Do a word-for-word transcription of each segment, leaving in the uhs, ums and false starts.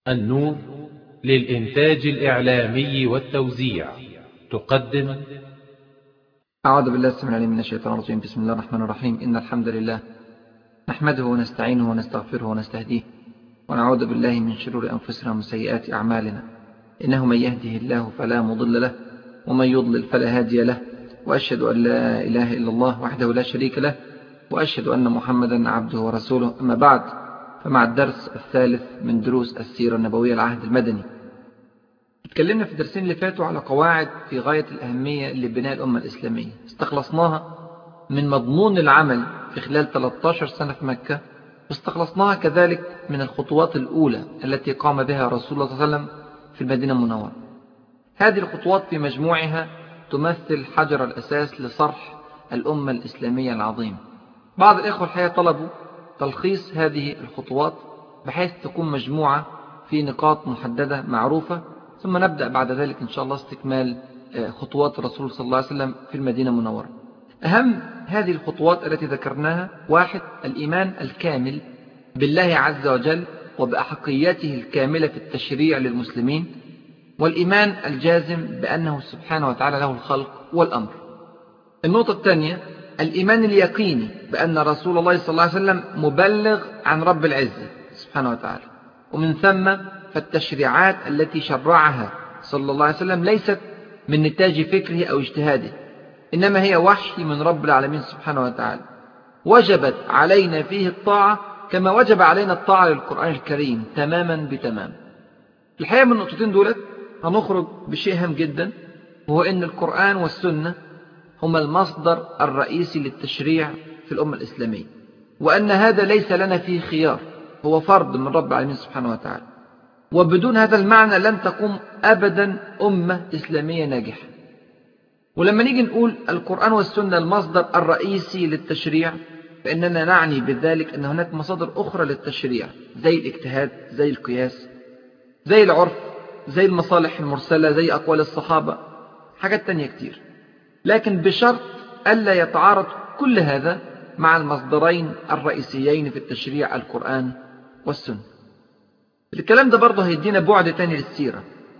النور للإنتاج الإعلامي والتوزيع تقدم. أعوذ بالله السميع العليم من الشيطان الرجيم. بسم الله الرحمن الرحيم. إن الحمد لله نحمده ونستعينه ونستغفره ونستهديه ونعوذ بالله من شرور أنفسنا ومن سيئات أعمالنا. إنه من يهده الله فلا مضل له ومن يضلل فلا هادي له، وأشهد أن لا إله إلا الله وحده لا شريك له، وأشهد أن محمدا عبده ورسوله. أما بعد، فمع الدرس الثالث من دروس السيرة النبوية العهد المدني. اتكلمنا في الدرسين اللي فاتوا على قواعد في غاية الأهمية لبناء الأمة الإسلامية، استخلصناها من مضمون العمل في خلال ثلاثة عشر سنة في مكة، واستخلصناها كذلك من الخطوات الأولى التي قام بها رسول الله صلى الله عليه وسلم في المدينة المنورة. هذه الخطوات في مجموعها تمثل حجر الأساس لصرح الأمة الإسلامية العظيمة. بعض الإخوة الحقيقة طلبوا تلخيص هذه الخطوات بحيث تكون مجموعة في نقاط محددة معروفة، ثم نبدأ بعد ذلك إن شاء الله استكمال خطوات الرسول صلى الله عليه وسلم في المدينة المنورة. أهم هذه الخطوات التي ذكرناها: واحد، الإيمان الكامل بالله عز وجل وبأحقيته الكاملة في التشريع للمسلمين، والإيمان الجازم بأنه سبحانه وتعالى له الخلق والأمر. النقطة الثانية، الإيمان اليقيني بأن رسول الله صلى الله عليه وسلم مبلغ عن رب العزة سبحانه وتعالى، ومن ثم فالتشريعات التي شرعها صلى الله عليه وسلم ليست من نتاج فكره أو اجتهاده، إنما هي وحي من رب العالمين سبحانه وتعالى، وجبت علينا فيه الطاعة كما وجب علينا الطاعة للقرآن الكريم تماما بتمام. الحقيقة من النقطتين دولت هنخرج بشيء هام جدا، وهو أن القرآن والسنة هما المصدر الرئيسي للتشريع في الأمة الإسلامية، وأن هذا ليس لنا فيه خيار، هو فرض من رب العالمين سبحانه وتعالى، وبدون هذا المعنى لن تقوم أبدا أمة إسلامية ناجحة. ولما نيجي نقول القرآن والسنة المصدر الرئيسي للتشريع، فإننا نعني بذلك أن هناك مصادر أخرى للتشريع، زي الاجتهاد، زي القياس، زي العرف، زي المصالح المرسلة، زي أقوال الصحابة، حاجات تانية كتير، لكن بشرط ألا يتعارض كل هذا مع المصدرين الرئيسيين في التشريع، القرآن والسنة. الكلام ده برضه هيدينا بعد تاني للسيرة،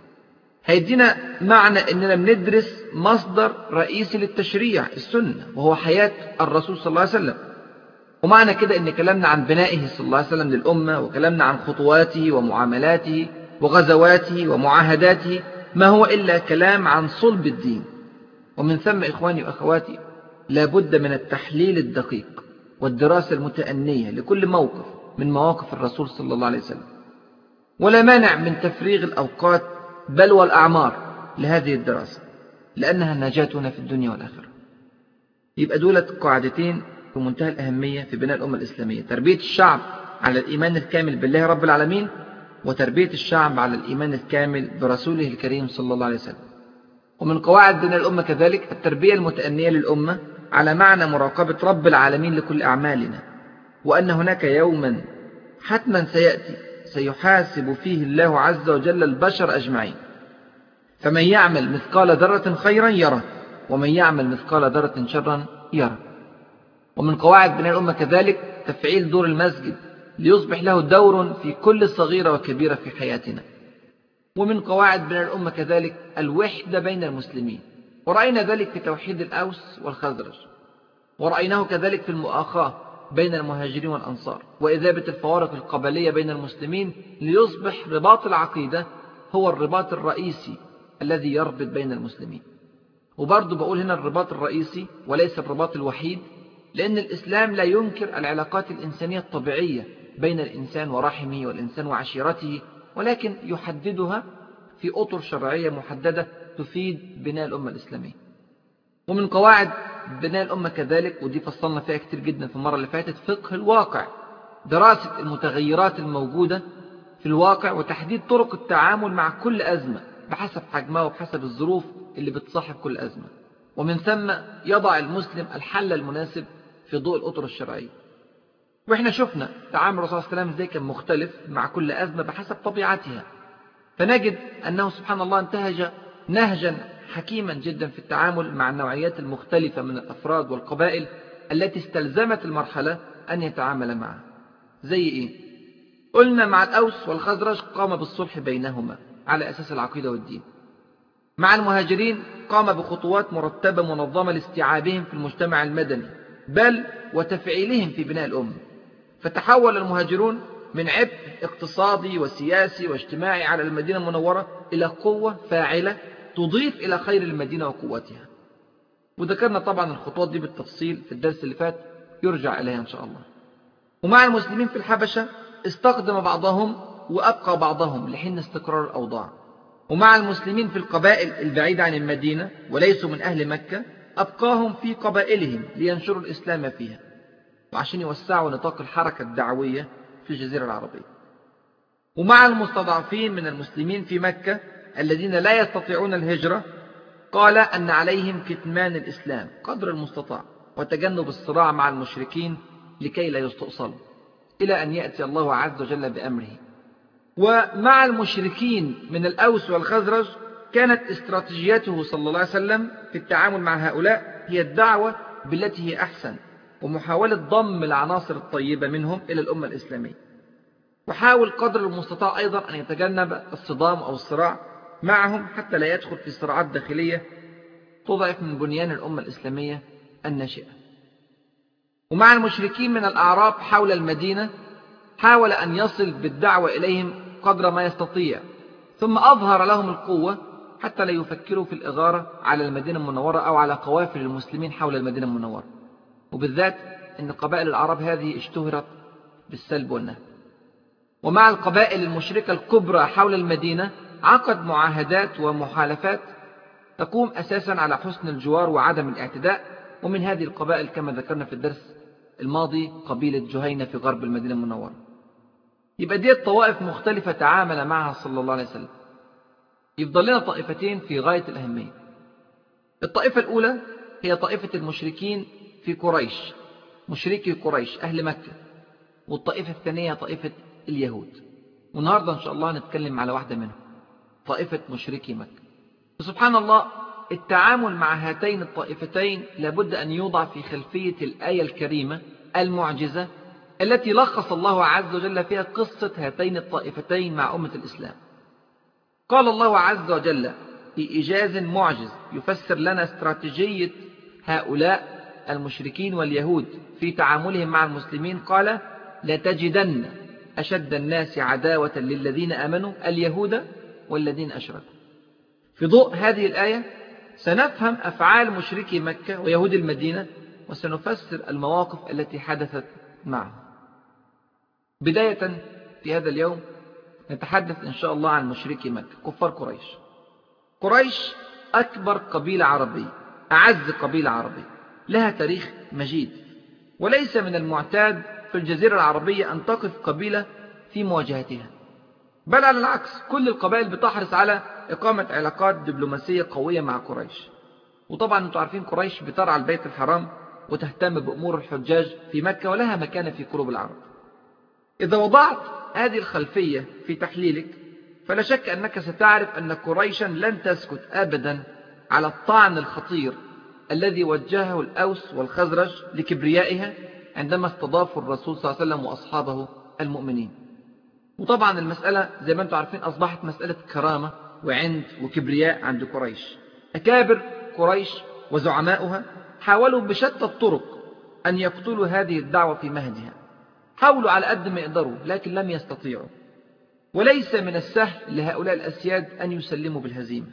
هيدينا معنى أننا بندرس مصدر رئيسي للتشريع السنة، وهو حياة الرسول صلى الله عليه وسلم. ومعنى كده أن كلامنا عن بنائه صلى الله عليه وسلم للأمة، وكلامنا عن خطواته ومعاملاته وغزواته ومعاهداته، ما هو إلا كلام عن صلب الدين. ومن ثم إخواني وأخواتي، لابد من التحليل الدقيق والدراسة المتأنية لكل موقف من مواقف الرسول صلى الله عليه وسلم، ولا مانع من تفريغ الأوقات بل والأعمار لهذه الدراسة، لأنها نجاتنا في الدنيا والآخرة. يبقى دولت قاعدتين في منتهى الأهمية في بناء الأمة الإسلامية: تربية الشعب على الإيمان الكامل بالله رب العالمين، وتربية الشعب على الإيمان الكامل برسوله الكريم صلى الله عليه وسلم. ومن قواعد بناء الأمة كذلك التربية المتأنية للأمة على معنى مراقبة رب العالمين لكل أعمالنا، وأن هناك يوما حتما سيأتي سيحاسب فيه الله عز وجل البشر أجمعين، فمن يعمل مثقال ذرة خيرا يره، ومن يعمل مثقال ذرة شرا يره. ومن قواعد بناء الأمة كذلك تفعيل دور المسجد ليصبح له دور في كل صغيرة وكبيرة في حياتنا. ومن قواعد بناء الأمة كذلك الوحدة بين المسلمين، ورأينا ذلك في توحيد الأوس والخزرج، ورأيناه كذلك في المؤاخاة بين المهاجرين والأنصار، وإذابة الفوارق القبلية بين المسلمين، ليصبح رباط العقيدة هو الرباط الرئيسي الذي يربط بين المسلمين. وبرضه بقول هنا الرباط الرئيسي وليس الرباط الوحيد، لأن الإسلام لا ينكر العلاقات الإنسانية الطبيعية بين الإنسان ورحمه والإنسان وعشيرته، ولكن يحددها في أطر شرعية محددة تفيد بناء الأمة الإسلامية. ومن قواعد بناء الأمة كذلك، ودي فصلنا فيها كتير جدا في المرة اللي فاتت، فقه الواقع، دراسة المتغيرات الموجودة في الواقع، وتحديد طرق التعامل مع كل أزمة بحسب حجمها وبحسب الظروف اللي بتصاحب كل أزمة، ومن ثم يضع المسلم الحل المناسب في ضوء الأطر الشرعية. وإحنا شفنا تعامل الرسول صلى الله عليه وسلم ازاي كان مختلف مع كل أزمة بحسب طبيعتها، فنجد أنه سبحان الله انتهج نهجا حكيما جدا في التعامل مع النوعيات المختلفة من الأفراد والقبائل التي استلزمت المرحلة أن يتعامل معها. زي إيه؟ قلنا مع الأوس والخزرج قام بالصلح بينهما على أساس العقيدة والدين. مع المهاجرين قام بخطوات مرتبة منظمة لاستيعابهم في المجتمع المدني بل وتفعيلهم في بناء الأمة، فتحول المهاجرون من عبء اقتصادي وسياسي واجتماعي على المدينة المنورة إلى قوة فاعلة تضيف إلى خير المدينة وقوتها. وذكرنا طبعا الخطوات دي بالتفصيل في الدرس اللي فات، يرجع إليها إن شاء الله. ومع المسلمين في الحبشة استخدم بعضهم وأبقى بعضهم لحين استقرار الأوضاع. ومع المسلمين في القبائل البعيدة عن المدينة وليسوا من أهل مكة أبقاهم في قبائلهم لينشروا الإسلام فيها وعشان يوسعوا نطاق الحركة الدعوية في الجزيرة العربية. ومع المستضعفين من المسلمين في مكة الذين لا يستطيعون الهجرة قال أن عليهم كتمان الإسلام قدر المستطاع وتجنب الصراع مع المشركين لكي لا يستؤصلوا إلى أن يأتي الله عز وجل بأمره. ومع المشركين من الأوس والخزرج كانت استراتيجيته صلى الله عليه وسلم في التعامل مع هؤلاء هي الدعوة بالتي هي أحسن ومحاولة ضم العناصر الطيبة منهم إلى الأمة الإسلامية، وحاول قدر المستطاع أيضا أن يتجنب الصدام أو الصراع معهم حتى لا يدخل في صراعات داخلية تضعف من بنيان الأمة الإسلامية الناشئة. ومع المشركين من الأعراب حول المدينة حاول أن يصل بالدعوة إليهم قدر ما يستطيع، ثم أظهر لهم القوة حتى لا يفكروا في الإغارة على المدينة المنورة أو على قوافل المسلمين حول المدينة المنورة، وبالذات أن قبائل العرب هذه اشتهرت بالسلب والنهب. ومع القبائل المشركة الكبرى حول المدينة عقد معاهدات ومحالفات تقوم أساسا على حسن الجوار وعدم الاعتداء. ومن هذه القبائل كما ذكرنا في الدرس الماضي قبيلة جهينة في غرب المدينة المنورة. يبقى دي طوائف مختلفة تعامل معها صلى الله عليه وسلم. يفضل لنا طائفتين في غاية الأهمية. الطائفة الأولى هي طائفة المشركين في قريش، مشركي قريش أهل مكة، والطائفة الثانية طائفة اليهود. والنهاردة إن شاء الله نتكلم على واحدة منهم، طائفة مشركي مكة. وسبحان الله التعامل مع هاتين الطائفتين لابد أن يوضع في خلفية الآية الكريمة المعجزة التي لخص الله عز وجل فيها قصة هاتين الطائفتين مع أمة الإسلام. قال الله عز وجل في إيجاز معجز يفسر لنا استراتيجية هؤلاء المشركين واليهود في تعاملهم مع المسلمين، قال: لتجدن أشد الناس عداوة للذين آمنوا اليهود والذين أشركوا. في ضوء هذه الآية سنفهم أفعال مشركي مكة ويهود المدينة، وسنفسر المواقف التي حدثت معهم. بداية في هذا اليوم نتحدث إن شاء الله عن مشركي مكة كفار قريش. قريش أكبر قبيلة عربية، أعز قبيلة عربية، لها تاريخ مجيد، وليس من المعتاد في الجزيرة العربية أن تقف قبيلة في مواجهتها، بل على العكس كل القبائل بتحرص على إقامة علاقات دبلوماسية قوية مع قريش. وطبعا أنتم عارفين قريش بترعى البيت الحرام وتهتم بأمور الحجاج في مكة ولها مكانة في قلوب العرب. إذا وضعت هذه الخلفية في تحليلك فلا شك أنك ستعرف أن قريشا لن تسكت أبدا على الطعن الخطير الذي وجهه الأوس والخزرج لكبريائها عندما استضافوا الرسول صلى الله عليه وسلم وأصحابه المؤمنين. وطبعا المسألة زي ما أنتم عارفين أصبحت مسألة كرامة وعند وكبرياء عند قريش. أكابر قريش وزعماؤها حاولوا بشتى الطرق أن يقتلوا هذه الدعوة في مهدها، حاولوا على قد ما يقدروا لكن لم يستطيعوا. وليس من السهل لهؤلاء الأسياد أن يسلموا بالهزيمة.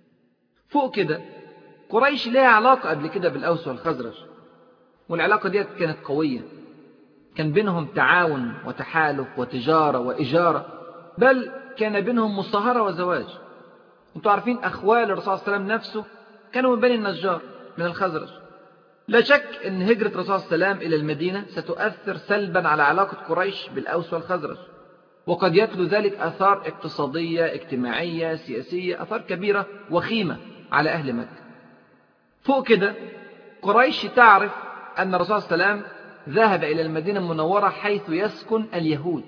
فوق كده قريش لها علاقة قبل كده بالأوس والخزرج، والعلاقة دي كانت قوية، كان بينهم تعاون وتحالف وتجارة وإجارة، بل كان بينهم مصاهرة وزواج. انتوا عارفين أخوال الرسول صلى الله عليه وسلم نفسه كانوا من بني النجار من الخزرج. لا شك أن هجرة الرسول صلى الله عليه وسلم إلى المدينة ستؤثر سلبا على علاقة قريش بالأوس والخزرج، وقد يتلو ذلك آثار اقتصادية اجتماعية سياسية، آثار كبيرة وخيمة على أهل مكة. فوق كده قريش تعرف أن الرسول صلى الله عليه وسلم ذهب إلى المدينة المنورة حيث يسكن اليهود.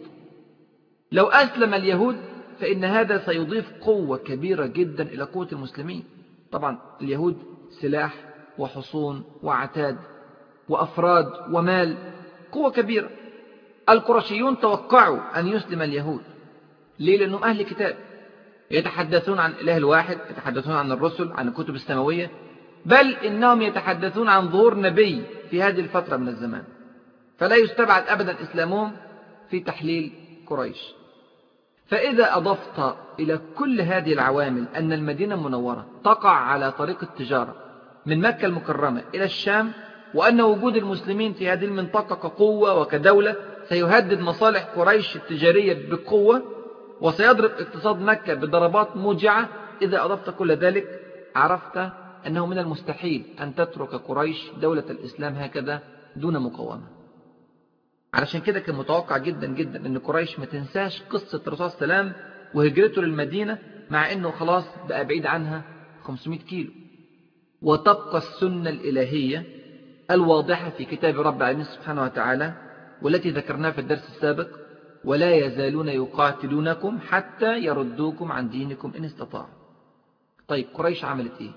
لو أسلم اليهود فإن هذا سيضيف قوة كبيرة جدا إلى قوة المسلمين. طبعا اليهود سلاح وحصون وعتاد وأفراد ومال، قوة كبيرة. القرشيون توقعوا أن يسلم اليهود. ليه؟ لأنهم أهل كتاب، يتحدثون عن الإله الواحد، يتحدثون عن الرسل، عن الكتب السماوية، بل إنهم يتحدثون عن ظهور نبي في هذه الفترة من الزمان، فلا يستبعد أبدا إسلامهم في تحليل قريش. فإذا أضفت إلى كل هذه العوامل أن المدينة المنورة تقع على طريق التجارة من مكة المكرمة إلى الشام، وأن وجود المسلمين في هذه المنطقة كقوة وكدولة سيهدد مصالح قريش التجارية بقوة، وسيضرب اقتصاد مكة بضربات موجعة، إذا أضفت كل ذلك عرفت أنه من المستحيل أن تترك قريش دولة الإسلام هكذا دون مقاومة. علشان كده كان متوقع جدا جدا أن قريش ما تنساش قصة الرسول صلى الله عليه وسلم وهجرته للمدينة، مع أنه خلاص بقى بعيد عنها خمسمائة كيلو. وتبقى السنة الإلهية الواضحة في كتاب رب العالمين سبحانه وتعالى، والتي ذكرناها في الدرس السابق: ولا يزالون يقاتلونكم حتى يردوكم عن دينكم إن استطاعوا. طيب قريش عملت إيه؟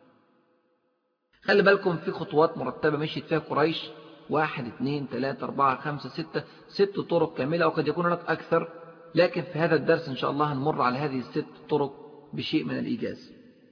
خلي بالكم في خطوات مرتبة مشيت فيها قريش، واحد اثنين ثلاثة أربعة خمسة ستة ست طرق كاملة، وقد يكون هناك أكثر، لكن في هذا الدرس إن شاء الله هنمر على هذه الست طرق بشيء من الإيجاز.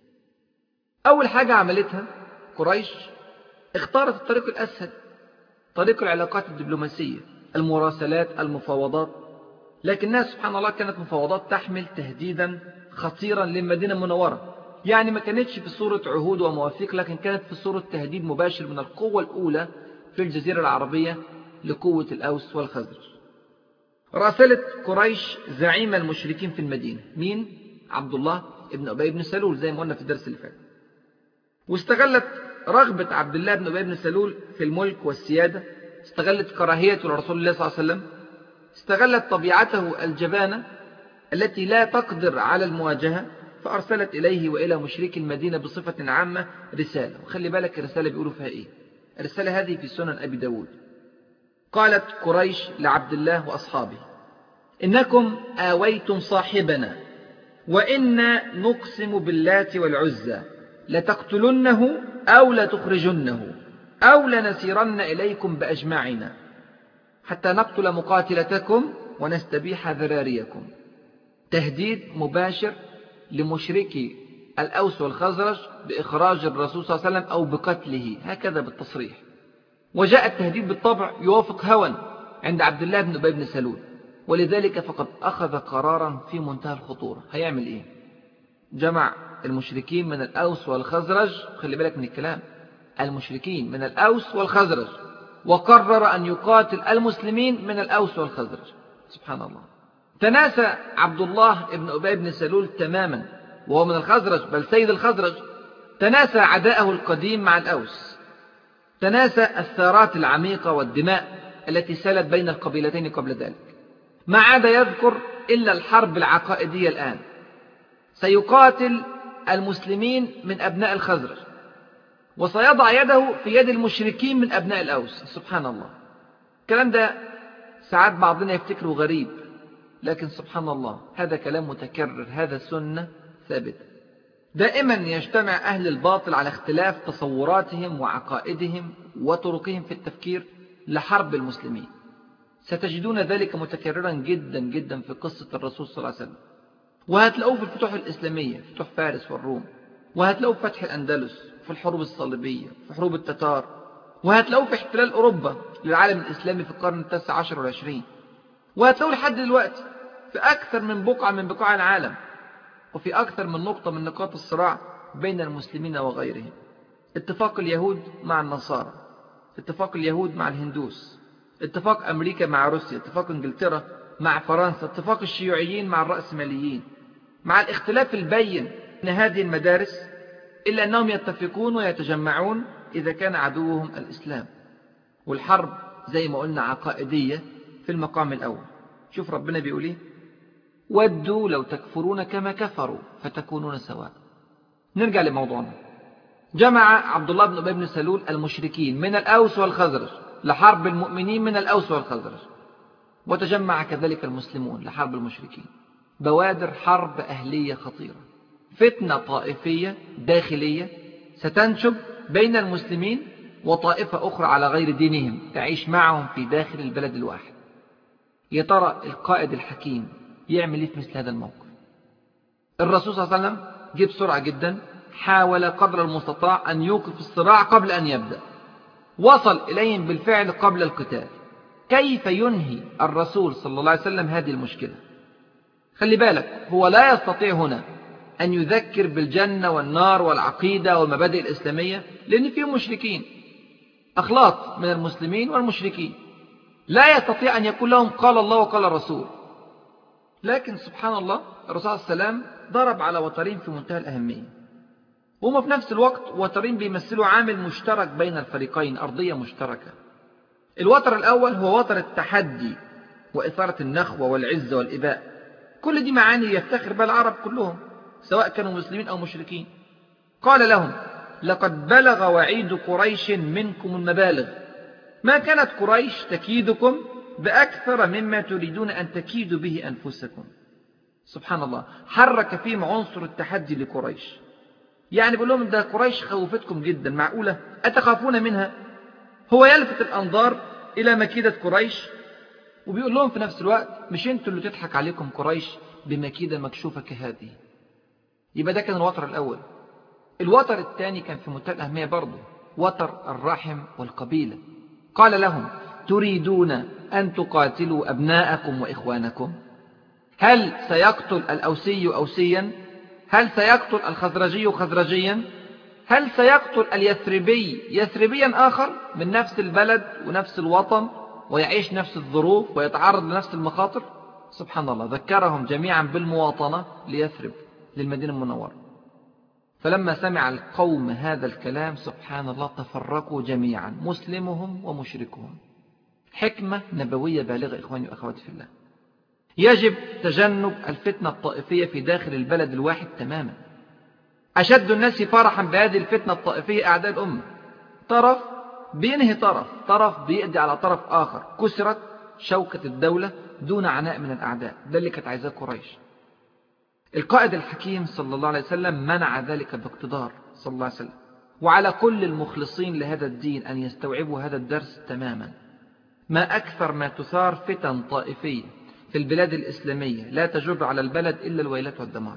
أول حاجة عملتها قريش اختارت الطريق الأسهل، طريق العلاقات الدبلوماسية، المراسلات، المفاوضات. لكنها سبحان الله كانت مفاوضات تحمل تهديدا خطيرا للمدينة المنورة، يعني ما كانتش في صورة عهود ومواثيق، لكن كانت في صورة تهديد مباشر من القوة الأولى في الجزيرة العربية لقوة الأوس والخزرج. راسلت قريش زعيم المشركين في المدينة، مين؟ عبد الله ابن أبي بن سلول، زي ما قلنا في الدرس اللي فات. واستغلت رغبة عبد الله بن أبي بن سلول في الملك والسيادة، استغلت كراهيته لرسول الله صلى الله عليه وسلم، استغلت طبيعته الجبانة التي لا تقدر على المواجهة، فأرسلت إليه وإلى مشركي المدينة بصفة عامة رسالة. وخلي بالك الرسالة بيقولوا فيها إيه. الرسالة هذه في سنن أبي داود. قالت قريش لعبد الله وأصحابه: إنكم آويتم صاحبنا، وإنا نقسم باللات والعزى لتقتلنه أو لتخرجنه أو لنسيرن إليكم بأجمعنا حتى نقتل مقاتلتكم ونستبيح ذراريكم. تهديد مباشر لمشركي الأوس والخزرج بإخراج الرسول صلى الله عليه وسلم أو بقتله، هكذا بالتصريح. وجاء التهديد بالطبع يوافق هوى عند عبد الله بن أبي بن سلول، ولذلك فقد أخذ قرارا في منتهى الخطورة. هيعمل إيه؟ جمع المشركين من الأوس والخزرج، خلي بالك من الكلام، المشركين من الأوس والخزرج، وقرر أن يقاتل المسلمين من الأوس والخزرج. سبحان الله. تناسى عبد الله بن أبي بن سلول تماما، وهو من الخزرج بل سيد الخزرج، تناسى عداءه القديم مع الأوس، تناسى الثارات العميقة والدماء التي سالت بين القبيلتين قبل ذلك، ما عاد يذكر إلا الحرب العقائدية. الآن سيقاتل المسلمين من أبناء الخزرج، وسيضع يده في يد المشركين من أبناء الأوس. سبحان الله. الكلام ده ساعات بعضنا يفتكره غريب، لكن سبحان الله هذا كلام متكرر، هذا سنة ثابتة. دائما يجتمع أهل الباطل على اختلاف تصوراتهم وعقائدهم وطرقهم في التفكير لحرب المسلمين. ستجدون ذلك متكررا جدا جدا في قصة الرسول صلى الله عليه وسلم، وهتلاقوه في الفتوح الإسلامية، فتوح فارس والروم، وهتلاقوه في فتح الأندلس، في الحروب الصليبية، في حروب التتار، وهتلاقوه في احتلال أوروبا للعالم الإسلامي في القرن التاسع عشر والعشرين، وهتلاقوه لحد دلوقتي في أكثر من بقعة من بقاع العالم، وفي أكثر من نقطة من نقاط الصراع بين المسلمين وغيرهم. اتفاق اليهود مع النصارى، اتفاق اليهود مع الهندوس، اتفاق أمريكا مع روسيا، اتفاق إنجلترا مع فرنسا، اتفاق الشيوعيين مع الرأسماليين. مع الاختلاف البين من هذه المدارس، إلا أنهم يتفقون ويتجمعون إذا كان عدوهم الإسلام. والحرب زي ما قلنا عقائدية في المقام الأول. شوف ربنا بيقول إيه: ودوا لو تكفرون كما كفروا فتكونون سواء. نرجع لموضوعنا. جمع عبد الله بن أبي بن سلول المشركين من الأوس والخزرج لحرب المؤمنين من الأوس والخزرج، وتجمع كذلك المسلمون لحرب المشركين. بوادر حرب أهلية خطيرة، فتنة طائفية داخلية ستنشب بين المسلمين وطائفة أخرى على غير دينهم تعيش معهم في داخل البلد الواحد. يا ترى القائد الحكيم يعمل ايه في مثل هذا الموقف؟ الرسول صلى الله عليه وسلم جه بسرعة جدا، حاول قدر المستطاع أن يوقف الصراع قبل أن يبدأ، وصل إليهم بالفعل قبل القتال. كيف ينهي الرسول صلى الله عليه وسلم هذه المشكلة؟ خلي بالك، هو لا يستطيع هنا أن يذكر بالجنة والنار والعقيدة والمبادئ الإسلامية، لأن فيهم مشركين، أخلاط من المسلمين والمشركين، لا يستطيع أن يقول لهم قال الله وقال الرسول. لكن سبحان الله، الرسول صلى الله عليه وسلم ضرب على وترين في منتهى الأهمية، وهم في نفس الوقت وترين بيمثلوا عامل مشترك بين الفريقين، أرضية مشتركة. الوتر الأول هو وتر التحدي وإثارة النخوة والعزة والإباء، كل دي معاني يفتخر بها العرب كلهم سواء كانوا مسلمين أو مشركين. قال لهم: لقد بلغ وعيد قريش منكم المبالغ، ما كانت قريش تكيدكم بأكثر مما تريدون أن تكيدوا به أنفسكم. سبحان الله، حرك فيهم عنصر التحدي لقريش، يعني بيقول لهم ده قريش خوفتكم جدا، معقولة أتخافون منها؟ هو يلفت الأنظار إلى مكيدة قريش، وبيقول لهم في نفس الوقت مش انتوا اللي تضحك عليكم قريش بمكيدة مكشوفة كهذه. يبقى ده كان الوتر الأول. الوتر الثاني كان في منتهى الأهمية برضه، وتر الرحم والقبيلة. قال لهم: تريدون أن تقاتلوا أبناءكم وإخوانكم؟ هل سيقتل الأوسي أوسيا؟ هل سيقتل الخزرجي خزرجيا؟ هل سيقتل اليثربي يثربيا آخر من نفس البلد ونفس الوطن ويعيش نفس الظروف ويتعرض لنفس المخاطر؟ سبحان الله، ذكرهم جميعا بالمواطنة ليثرب، للمدينة المنورة. فلما سمع القوم هذا الكلام سبحان الله تفرقوا جميعا، مسلمهم ومشركهم. حكمة نبوية بالغة إخواني وأخواتي في الله. يجب تجنب الفتنة الطائفية في داخل البلد الواحد تماما. أشد الناس فرحا بهذه الفتنة الطائفية أعداء الأمة، طرف بينهي طرف، طرف بيقضي على طرف آخر، كسرت شوكة الدولة دون عناء من الأعداء. ده اللي كانت عايزاه قريش. القائد الحكيم صلى الله عليه وسلم منع ذلك باقتدار صلى الله عليه وسلم، وعلى كل المخلصين لهذا الدين أن يستوعبوا هذا الدرس تماما. ما أكثر ما تثار فتن طائفية في البلاد الإسلامية لا تجر على البلد إلا الويلات والدمار،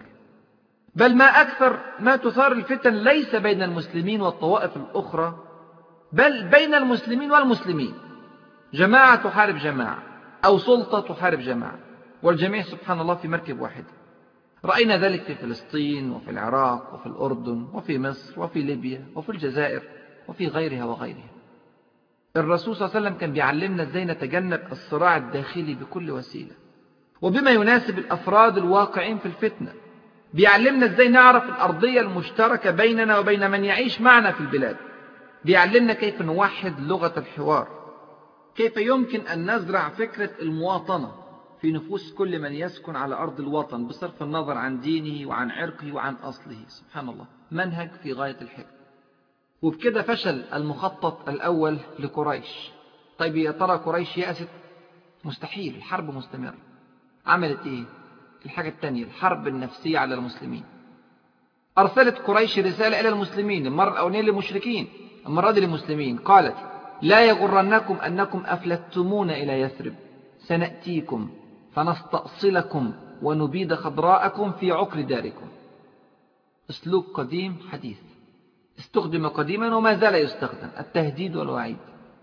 بل ما أكثر ما تثار الفتن ليس بين المسلمين والطوائف الأخرى، بل بين المسلمين والمسلمين، جماعة تحارب جماعة أو سلطة تحارب جماعة، والجميع سبحان الله في مركب واحد. رأينا ذلك في فلسطين وفي العراق وفي الأردن وفي مصر وفي ليبيا وفي الجزائر وفي غيرها وغيرها. الرسول صلى الله عليه وسلم كان بيعلمنا ازاي نتجنب الصراع الداخلي بكل وسيلة وبما يناسب الأفراد الواقعين في الفتنة. بيعلمنا ازاي نعرف الأرضية المشتركة بيننا وبين من يعيش معنا في البلاد. بيعلمنا كيف نوحد لغة الحوار، كيف يمكن أن نزرع فكرة المواطنة في نفوس كل من يسكن على أرض الوطن بصرف النظر عن دينه وعن عرقه وعن أصله. سبحان الله، منهج في غاية الحكمة. وبكده فشل المخطط الأول لقريش. طيب يا ترى قريش يأست؟ مستحيل، الحرب مستمرة. عملت إيه؟ الحاجة الثانية، الحرب النفسية على المسلمين. أرسلت قريش رسالة إلى المسلمين، المرة الأولانية للمشركين، المرة دي للمسلمين. قالت: لا يغرنكم أنكم أفلتمون إلى يثرب، سنأتيكم فنستأصلكم ونبيد خضراءكم في عقر داركم. أسلوب قديم حديث، استخدم قديما وما زال يستخدم، التهديد والوعيد.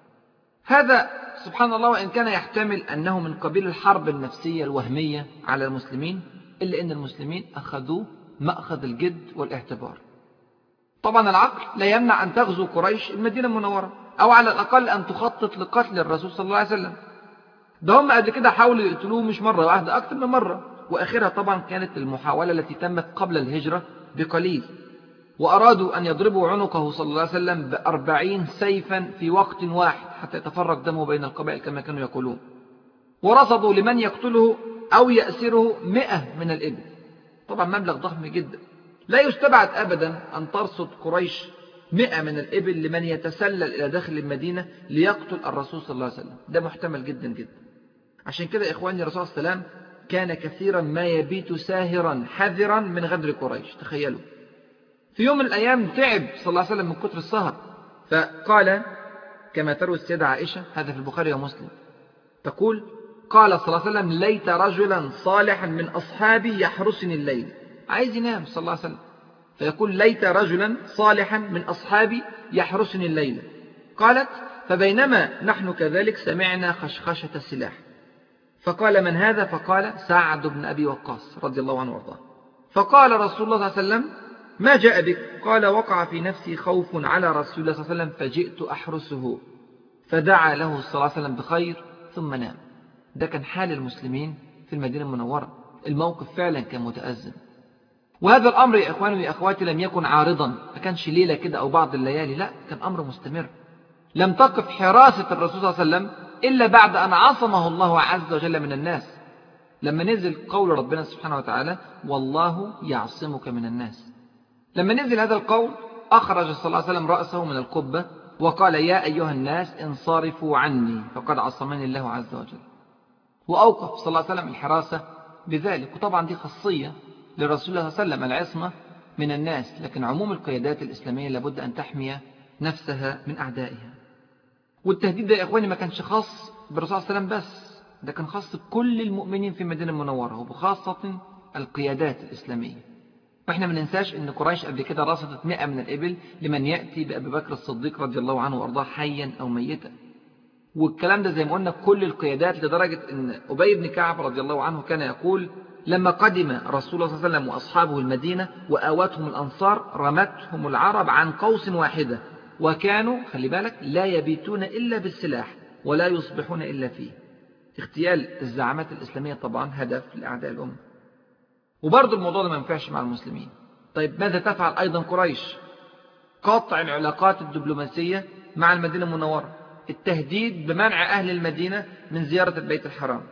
هذا سبحان الله وإن كان يحتمل أنه من قبيل الحرب النفسية الوهمية على المسلمين، إلا أن المسلمين أخذوه مأخذ الجد والاعتبار. طبعا العقل لا يمنع أن تغزو قريش المدينة المنورة، أو على الأقل أن تخطط لقتل الرسول صلى الله عليه وسلم. ده هم قبل كده حاولوا يقتلوه مش مرة واحدة، أكثر من مرة، وآخرها طبعا كانت المحاولة التي تمت قبل الهجرة بقليل، وأرادوا أن يضربوا عنقه صلى الله عليه وسلم بأربعين سيفا في وقت واحد حتى يتفرق دمه بين القبائل كما كانوا يقولون. ورصدوا لمن يقتله أو يأسره مئة من الإبل، طبعا مبلغ ضخم جدا. لا يستبعد أبدا أن ترصد قريش مئة من الإبل لمن يتسلل إلى داخل المدينة ليقتل الرسول صلى الله عليه وسلم، ده محتمل جدا جدا. عشان كده إخواني الرسول صلى الله عليه وسلم كان كثيرا ما يبيت ساهرا حذرا من غدر قريش. تخيلوا، في يوم من الأيام تعب صلى الله عليه وسلم من كتر السهر، فقال كما تروي السيدة عائشة، هذا في البخاري ومسلم، تقول: قال صلى الله عليه وسلم ليت رجلا صالحا من أصحابي يحرسني الليل، عايز ينام صلى الله عليه وسلم، فيقول ليت رجلا صالحا من أصحابي يحرسني الليل. قالت فبينما نحن كذلك سمعنا خشخشة السلاح، فقال من هذا؟ فقال سعد بن أبي وقاص رضي الله عنه وارضاه. فقال رسول الله صلى الله عليه وسلم ما جاء بك؟ قال وقع في نفسي خوف على رسول الله صلى الله عليه وسلم فجئت أحرسه، فدعا له صلى الله عليه وسلم بخير ثم نام. ده كان حال المسلمين في المدينة المنورة، الموقف فعلا كان متأزم. وهذا الأمر يا إخواني وأخواتي لم يكن عارضا، ما كانش ليلة كده أو بعض الليالي، لا، كان أمر مستمر. لم تقف حراسة الرسول صلى الله عليه وسلم إلا بعد أن عصمه الله عز وجل من الناس، لما نزل قول ربنا سبحانه وتعالى والله يعصمك من الناس. لما نزل هذا القول أخرج صلى الله عليه وسلم رأسه من القبة وقال يا أيها الناس انصرفوا عني فقد عصمني الله عز وجل، وأوقف صلى الله عليه وسلم الحراسة بذلك. وطبعا دي خاصية للرسول صلى الله عليه وسلم، العصمة من الناس، لكن عموم القيادات الإسلامية لابد أن تحمي نفسها من أعدائها. والتهديد ده يا إخواني ما كانش خاص بالرسول صلى الله عليه وسلم بس، ده كان خاص بكل المؤمنين في المدينة المنورة، وبخاصة القيادات الإسلامية. وإحنا ما ننساش أن قريش قبل كده رصدت مئة من الإبل لمن يأتي بأبي بكر الصديق رضي الله عنه وأرضاه حيا أو ميتا. والكلام ده زي ما قلنا كل القيادات، لدرجة أن أبي بن كعب رضي الله عنه كان يقول لما قدم رسول الله صلى الله عليه وسلم وأصحابه المدينة وآوتهم الأنصار رمتهم العرب عن قوس واحدة، وكانوا خلي بالك لا يبيتون إلا بالسلاح ولا يصبحون إلا فيه. اغتيال الزعامات الإسلامية طبعا هدف لأعداء الأمة. وبرضو الموضوع ده ما ينفعش مع المسلمين. طيب ماذا تفعل أيضا قريش؟ قطع العلاقات الدبلوماسية مع المدينة المنورة، التهديد بمنع أهل المدينة من زيارة البيت الحرام،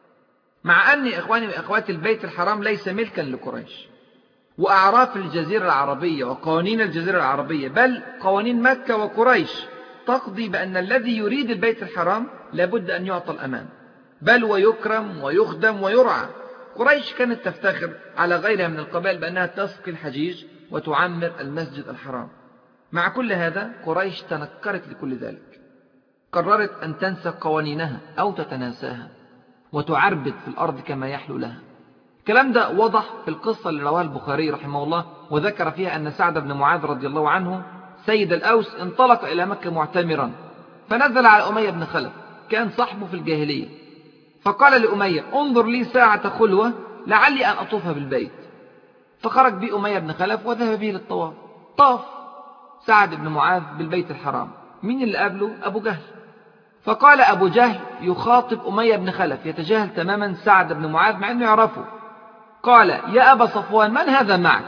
مع أن إخواني وأخواتي البيت الحرام ليس ملكا لقريش، وأعراف الجزيرة العربية وقوانين الجزيرة العربية بل قوانين مكة وقريش تقضي بأن الذي يريد البيت الحرام لابد أن يعطى الأمان، بل ويكرم ويخدم ويرعى. قريش كانت تفتخر على غيرها من القبائل بأنها تسقي الحجيج وتعمر المسجد الحرام. مع كل هذا قريش تنكرت لكل ذلك، قررت أن تنسى قوانينها أو تتناساها وتعربد في الأرض كما يحلو لها. الكلام ده وضح في القصة اللي رواها البخاري رحمه الله، وذكر فيها أن سعد بن معاذ رضي الله عنه سيد الأوس انطلق إلى مكة معتمرا، فنزل على أمية بن خلف كان صاحبه في الجاهلية، فقال لأمية انظر لي ساعة خلوة لعلي أن أطوف بالبيت. فخرج بي أمية بن خلف وذهب به للطواف. طاف سعد بن معاذ بالبيت الحرام، مين اللي قابله؟ أبو جهل. فقال أبو جهل يخاطب أمية بن خلف يتجاهل تماما سعد بن معاذ مع أنه يعرفه، قال يا أبا صفوان من هذا معك؟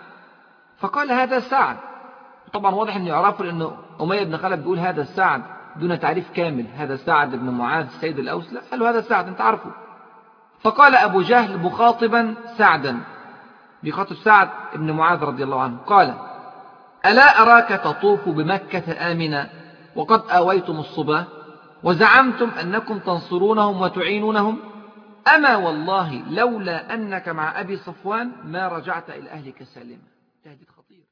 فقال هذا سعد. طبعا واضح أنه يعرفه لأنه أمية بن خلف بيقول هذا سعد دون تعريف كامل، هذا سعد بن معاذ سيد الأوس، لا، قال له هذا سعد أنت عارفه. فقال أبو جهل مخاطبا سعدا، بيخاطب سعد بن معاذ رضي الله عنه، قال ألا أراك تطوف بمكة آمنا وقد آويتم الصبا وزعمتم أنكم تنصرونهم وتعينونهم؟ أما والله لولا أنك مع أبي صفوان ما رجعت إلى أهلك سالما. تهديد خطير.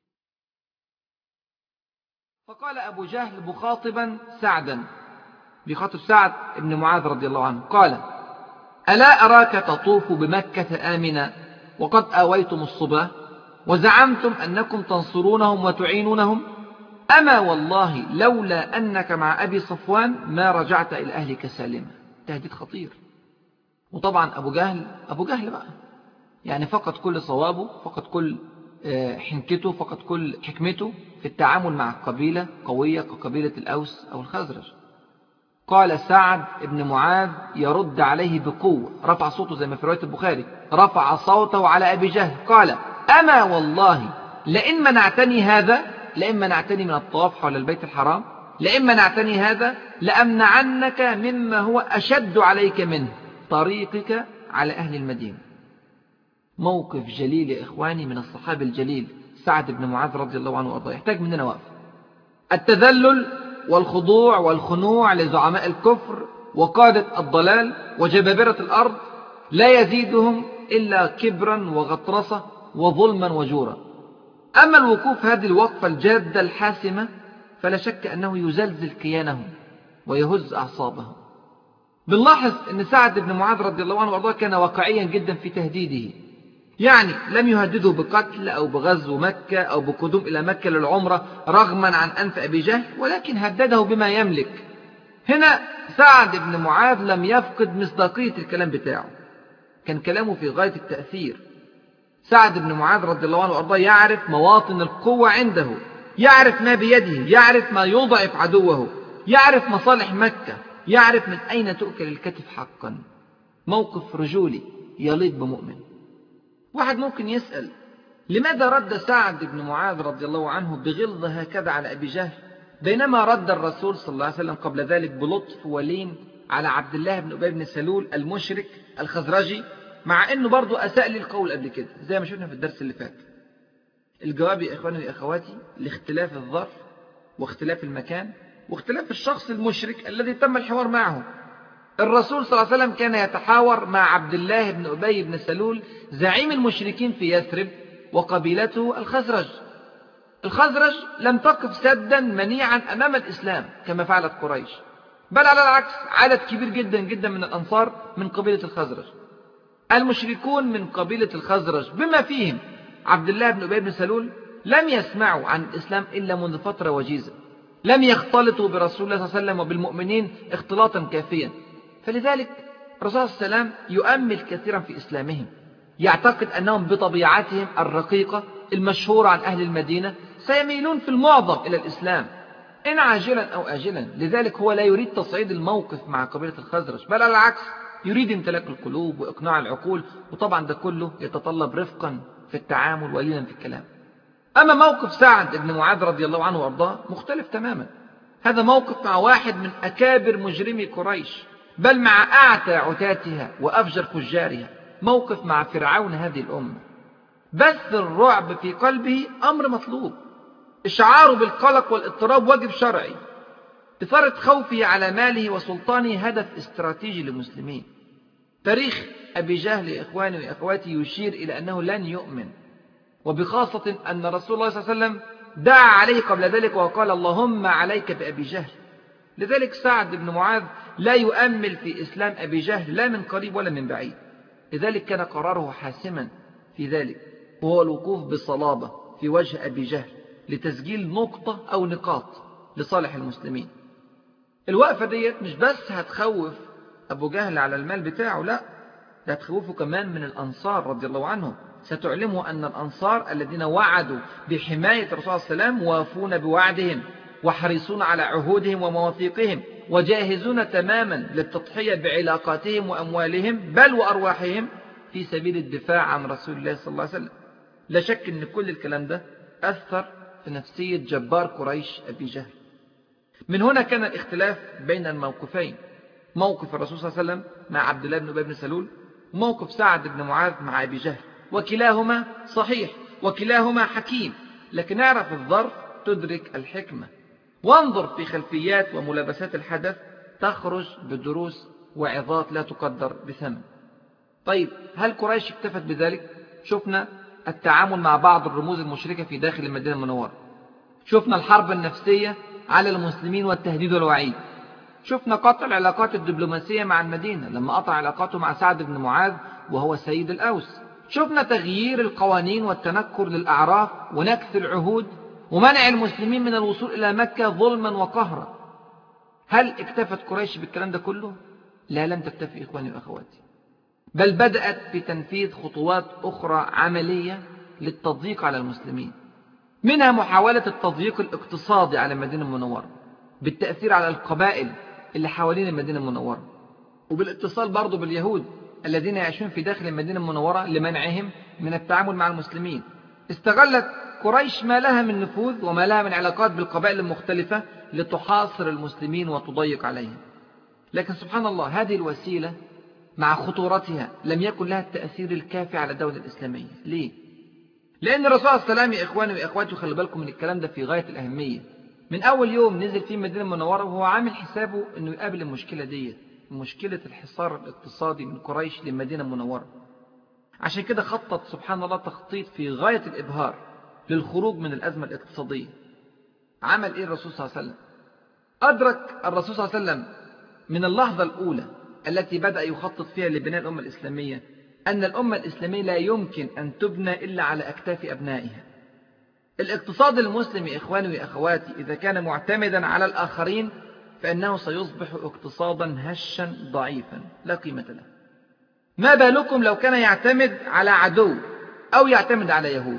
فقال أبو جهل مخاطبا سعدا، بيخاطب سعد بن معاذ رضي الله عنه، قال ألا أراك تطوف بمكة آمنا وقد آويتم الصبا وزعمتم أنكم تنصرونهم وتعينونهم؟ أما والله لولا أنك مع أبي صفوان ما رجعت إلى أهلك سالما. تهديد خطير. وطبعا أبو جهل أبو جهل بقى يعني فقد كل صوابه، فقد كل حنكته، فقد كل حكمته في التعامل مع قبيلة قوية كقبيلة الأوس أو الخزرج. قال سعد بن معاذ يرد عليه بقوة، رفع صوته زي ما في رواية البخاري، رفع صوته على أبي جهل، قال أما والله لئن منعتني هذا، لئن منعتني من الطواف حول البيت الحرام، لئن منعتني هذا لأمنعنك مما هو أشد عليك منه، طريقك على أهل المدينة. موقف جليل يا إخواني من الصحابي الجليل سعد بن معاذ رضي الله عنه وأرضاه، يحتاج مننا وقف. التذلل والخضوع والخنوع لزعماء الكفر وقادة الضلال وجبابرة الأرض لا يزيدهم إلا كبرا وغطرسة وظلما وجورا. أما الوقوف هذه الوقفة الجادة الحاسمة فلا شك أنه يزلزل كيانهم ويهز أعصابهم. بنلاحظ أن سعد بن معاذ رضي الله عنه وارضاه كان واقعيا جدا في تهديده، يعني لم يهدده بقتل أو بغزو مكة أو بقدوم إلى مكة للعمرة رغما عن أنف أبي جهل، ولكن هدده بما يملك. هنا سعد بن معاذ لم يفقد مصداقية الكلام بتاعه، كان كلامه في غاية التأثير. سعد بن معاذ رضي الله عنه وارضاه يعرف مواطن القوة عنده، يعرف ما بيده، يعرف ما يضعف عدوه، يعرف مصالح مكة، يعرف من أين تؤكل الكتف حقا. موقف رجولي يليق بمؤمن. واحد ممكن يسأل لماذا رد سعد بن معاذ رضي الله عنه بغلظة هكذا على أبي جهل، بينما رد الرسول صلى الله عليه وسلم قبل ذلك بلطف ولين على عبد الله بن أبي بن سلول المشرك الخزرجي، مع أنه برضو أساء لي القول قبل كده زي ما شفنا في الدرس اللي فات؟ الجواب يا إخواني وأخواتي لاختلاف الظرف واختلاف المكان واختلاف الشخص المشرك الذي تم الحوار معه. الرسول صلى الله عليه وسلم كان يتحاور مع عبد الله بن أبي بن سلول زعيم المشركين في يثرب وقبيلته الخزرج. الخزرج لم تقف سدا منيعا أمام الإسلام كما فعلت قريش، بل على العكس عدد كبير جدا جدا من الأنصار من قبيلة الخزرج. المشركون من قبيلة الخزرج بما فيهم عبد الله بن أبي بن سلول لم يسمعوا عن الإسلام إلا منذ فترة وجيزة، لم يختلطوا برسول الله صلى الله عليه وسلم وبالمؤمنين اختلاطا كافيا، فلذلك الرسول صلى الله عليه وسلم يؤمل كثيرا في إسلامهم، يعتقد أنهم بطبيعتهم الرقيقة المشهورة عن أهل المدينة سيميلون في المعظم إلى الإسلام إن عاجلا أو آجلا. لذلك هو لا يريد تصعيد الموقف مع قبيلة الخزرج، بل على العكس يريد امتلاك القلوب وإقناع العقول، وطبعا ده كله يتطلب رفقا في التعامل ولينا في الكلام. أما موقف سعد بن معاذ رضي الله عنه وارضاه مختلف تماما. هذا موقف مع واحد من أكابر مجرمي قريش، بل مع أعتى عتاتها وأفجر فجارها، موقف مع فرعون هذه الأمة. بث الرعب في قلبه أمر مطلوب، إشعاره بالقلق والاضطراب واجب شرعي، إثارة خوفه على ماله وسلطانه هدف استراتيجي للمسلمين. تاريخ أبي جهل يا إخواني وأخواتي يشير إلى أنه لن يؤمن، وبخاصة أن رسول الله صلى الله عليه وسلم دعا عليه قبل ذلك وقال اللهم عليك بأبي جهل. لذلك سعد بن معاذ لا يؤمل في إسلام أبي جهل لا من قريب ولا من بعيد. لذلك كان قراره حاسما في ذلك، وهو الوقوف بصلابة في وجه أبي جهل لتسجيل نقطة أو نقاط لصالح المسلمين. الوقفة ديت مش بس هتخوف أبو جهل على المال بتاعه، لا، ده هتخوفه كمان من الأنصار رضي الله عنهم. ستعلمه أن الأنصار الذين وعدوا بحماية الرسول صلى الله عليه وسلم وافون بوعدهم وحريصون على عهودهم ومواثيقهم وجاهزون تماما للتضحية بعلاقاتهم وأموالهم بل وأرواحهم في سبيل الدفاع عن رسول الله صلى الله عليه وسلم. لا شك أن كل الكلام ده أثر في نفسية جبار قريش أبي جهل. من هنا كان الاختلاف بين الموقفين، موقف الرسول صلى الله عليه وسلم مع عبد الله بن أبي بن سلول وموقف سعد بن معاذ مع أبي جهل، وكلاهما صحيح وكلاهما حكيم، لكن اعرف الظرف تدرك الحكمة، وانظر في خلفيات وملابسات الحدث تخرج بدروس وعظات لا تقدر بثمن. طيب هل قريش اكتفت بذلك؟ شفنا التعامل مع بعض الرموز المشركة في داخل المدينة المنورة، شفنا الحرب النفسية على المسلمين والتهديد والوعيد، شفنا قطع العلاقات الدبلوماسية مع المدينة لما قطع علاقاته مع سعد بن معاذ وهو سيد الأوس، شفنا تغيير القوانين والتنكر للأعراف ونكث العهود ومنع المسلمين من الوصول إلى مكة ظلما وقهرا. هل اكتفت قريش بالكلام ده كله؟ لا، لم تكتفي إخواني وأخواتي، بل بدأت بتنفيذ خطوات أخرى عملية للتضييق على المسلمين، منها محاولة التضييق الاقتصادي على المدينة المنورة بالتأثير على القبائل اللي حوالين المدينة المنورة، وبالاتصال برضو باليهود الذين يعيشون في داخل المدينة المنورة لمنعهم من التعامل مع المسلمين. استغلت قريش ما لها من نفوذ وما لها من علاقات بالقبائل المختلفة لتحاصر المسلمين وتضيق عليهم. لكن سبحان الله هذه الوسيلة مع خطورتها لم يكن لها التأثير الكافي على الدولة الإسلامية. ليه؟ لأن الرسول صلى الله عليه وسلم يا إخواني وإخواتي خلي بالكم من الكلام ده في غاية الأهمية، من أول يوم نزل فيه المدينة المنورة وهو عامل حسابه أنه يقابل المشكلة دي، مشكلة الحصار الاقتصادي من قريش للمدينة المنورة. عشان كده خطط سبحان الله تخطيط في غاية الإبهار للخروج من الأزمة الاقتصادية. عمل إيه الرسول صلى الله عليه وسلم؟ أدرك الرسول صلى الله عليه وسلم من اللحظة الأولى التي بدأ يخطط فيها لبناء الأمة الإسلامية أن الأمة الإسلامية لا يمكن أن تبنى إلا على أكتاف أبنائها. الاقتصاد المسلم إخواني وأخواتي إذا كان معتمدا على الآخرين فإنه سيصبح اقتصادا هشا ضعيفا لا قيمة له. ما بالكم لو كان يعتمد على عدو أو يعتمد على يهود؟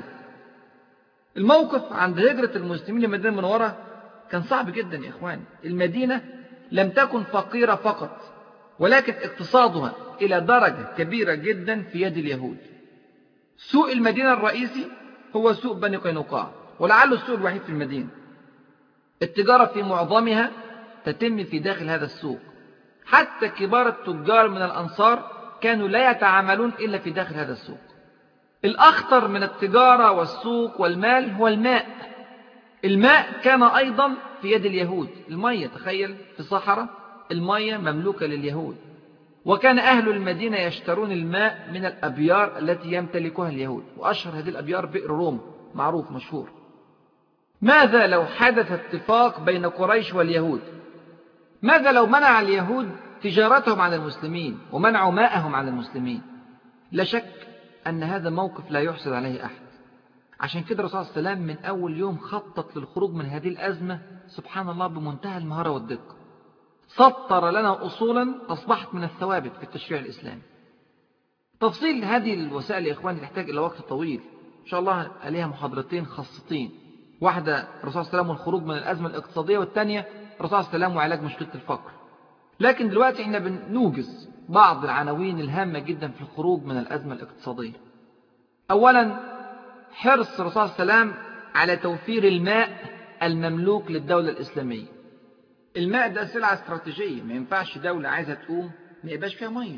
الموقف عند هجرة المسلمين للمدينة المنورة كان صعب جدا يا إخواني. المدينة لم تكن فقيرة فقط، ولكن اقتصادها إلى درجة كبيرة جدا في يد اليهود. سوق المدينة الرئيسي هو سوق بني قينقاع، ولعله السوق الوحيد في المدينة. التجارة في معظمها تتم في داخل هذا السوق، حتى كبار التجار من الأنصار كانوا لا يتعاملون إلا في داخل هذا السوق. الأخطر من التجارة والسوق والمال هو الماء. الماء كان أيضا في يد اليهود. المية، تخيل في صحراء المية مملوكة لليهود، وكان أهل المدينة يشترون الماء من الأبيار التي يمتلكها اليهود، وأشهر هذه الأبيار بئر روما، معروف مشهور. ماذا لو حدث اتفاق بين قريش واليهود؟ ماذا لو منع اليهود تجارتهم عن المسلمين ومنعوا ماءهم عن المسلمين؟ لا شك أن هذا موقف لا يحسد عليه أحد. عشان كده الرسول صلى الله عليه وسلم من أول يوم خطط للخروج من هذه الأزمة سبحان الله بمنتهى المهارة والدقة. سطر لنا أصولا أصبحت من الثوابت في التشريع الإسلامي. تفصيل هذه الوسائل يا إخواني تحتاج إلى وقت طويل، إن شاء الله عليها محاضرتين خاصتين، واحدة الرسول صلى الله عليه وسلم والخروج من الأزمة الاقتصادية، والثانية الرسول صلى الله عليه وسلم وعلاج مشكلة الفقر. لكن دلوقتي احنا بنوجز بعض العناوين الهامة جدا في الخروج من الأزمة الاقتصادية. أولا، حرص الرسول صلى الله عليه وسلم على توفير الماء المملوك للدولة الإسلامية. الماء ده سلعة استراتيجية، ما ينفعش دولة عايزة تقوم ما يبقاش فيها مية.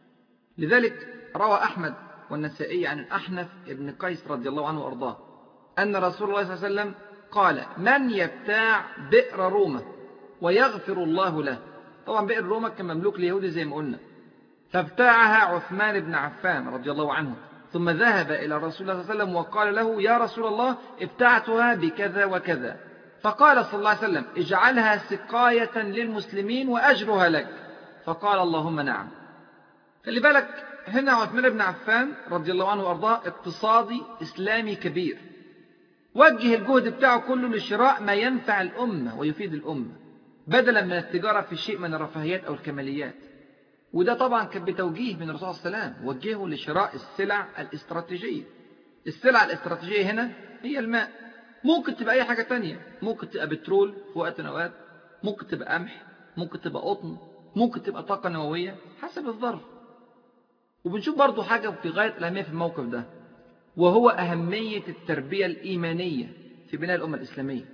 لذلك روى أحمد والنسائي عن الأحنف ابن قيس رضي الله عنه وأرضاه أن رسول الله صلى الله عليه وسلم قال: من يبتاع بئر روما ويغفر الله له. طبعا بئر روما كان مملوك ليهودي زي ما قلنا، فابتاعها عثمان بن عفان رضي الله عنه، ثم ذهب إلى رسول الله صلى الله عليه وسلم وقال له: يا رسول الله ابتعتها بكذا وكذا. فقال صلى الله عليه وسلم: اجعلها سقاية للمسلمين وأجرها لك. فقال: اللهم نعم. خلي بالك هنا عثمان بن عفان رضي الله عنه وأرضاه اقتصادي إسلامي كبير، وجه الجهد بتاعه كله لشراء ما ينفع الأمة ويفيد الأمة بدلا من التجارة في شيء من الرفاهيات أو الكماليات. وده طبعا كان بتوجيه من الرسول صلى الله عليه وسلم، وجهه لشراء السلع الاستراتيجية. السلع الاستراتيجية هنا هي الماء. ممكن تبقى أي حاجة تانية، ممكن تبقى بترول في وقت من الأوقات، ممكن تبقى قمح، ممكن تبقى قطن، ممكن تبقى طاقة نووية حسب الظرف. وبنشوف برضو حاجة في غاية الأهمية في الموقف ده، وهو أهمية التربية الإيمانية في بناء الأمة الإسلامية.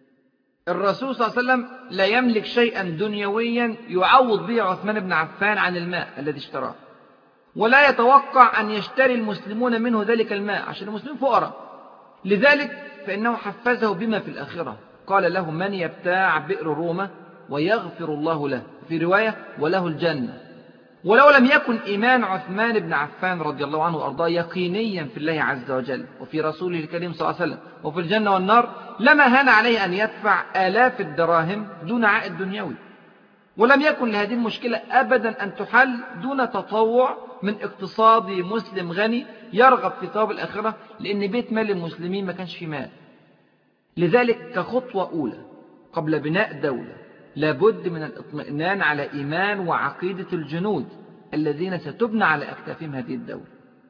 الرسول صلى الله عليه وسلم لا يملك شيئا دنيويا يعوض به عثمان بن عفان عن الماء الذي اشتراه، ولا يتوقع أن يشتري المسلمون منه ذلك الماء عشان المسلمين فقراء. لذلك فإنه حفزه بما في الآخرة، قال له: من يبتاع بئر روما ويغفر الله له، في رواية وله الجنة. ولو لم يكن إيمان عثمان بن عفان رضي الله عنه وأرضاه يقينيا في الله عز وجل وفي رسوله الكريم صلى الله عليه وسلم وفي الجنة والنار لما هان عليه أن يدفع آلاف الدراهم دون عائد دنيوي. ولم يكن لهذه المشكلة أبدا أن تحل دون تطوع من اقتصادي مسلم غني يرغب في ثواب الآخرة، لأن بيت مال المسلمين ما كانش فيه مال. لذلك كخطوة أولى قبل بناء دولة لابد من الاطمئنان على إيمان وعقيدة الجنود الذين ستبنى على أكتافهم هذه الدولة.